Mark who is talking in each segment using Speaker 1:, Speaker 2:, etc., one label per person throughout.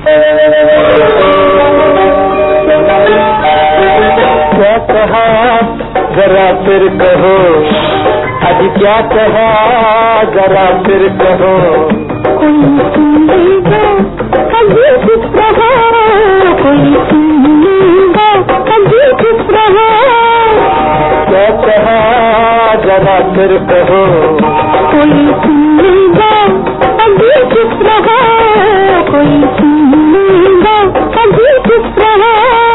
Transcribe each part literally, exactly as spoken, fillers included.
Speaker 1: क्या कहा जरा फिर कहो, आज क्या कहा जरा फिर कहो। कोई सुनेगा कभी चुप रहो, कोई सुनेगा कभी चुप रहो। क्या कहा जरा फिर कहो, कोई सुनेगा कभी चुप रहो, कोई सुनेगा कभी चुप रहो।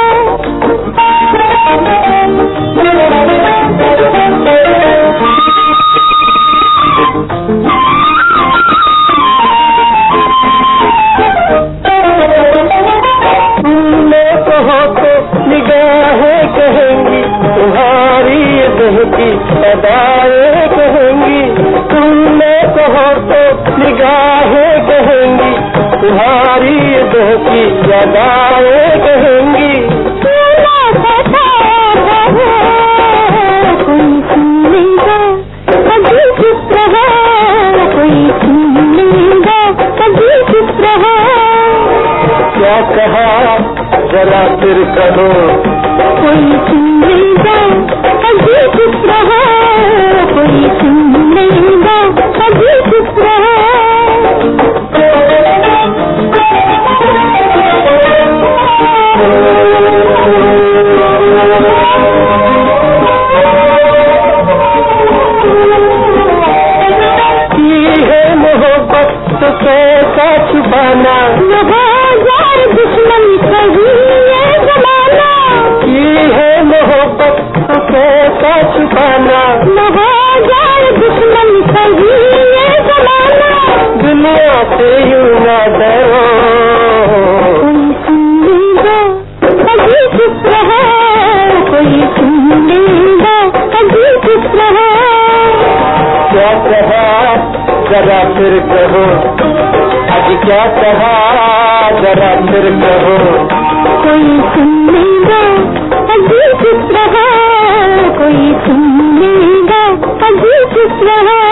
Speaker 1: अदाएं कहेंगी, तुमने कहो तो निगाहें कहेंगी, तुम्हारी देह की अदाएं कहेंगी। कोई सुनेगा कभी चुप रहो, कोई सुनेगा कभी चुप रहो। क्या कहा जरा फिर कहो, कोई सुनेगा कभी चुप रहो, कोई सुनेगा कभी चुप रहो। की है मोहब्बत तो कैसा छुपाना, हजार दुश्मन कभी ये जमाना। की है मोहब्बत तो कैसा छुपाना, हजार दुश्मन कभी ये जमाना। दुनिया से यूं ना डरो, कोई सुनेगा कभी चुप रहो, कोई सुनेगा कभी चुप रहो। क्या कहा जरा फिर कहो, आज क्या कहा जरा फिर कहो। कोई सुनेगा कभी चुप रहो, कोई सुनेगा कभी चुप रहो।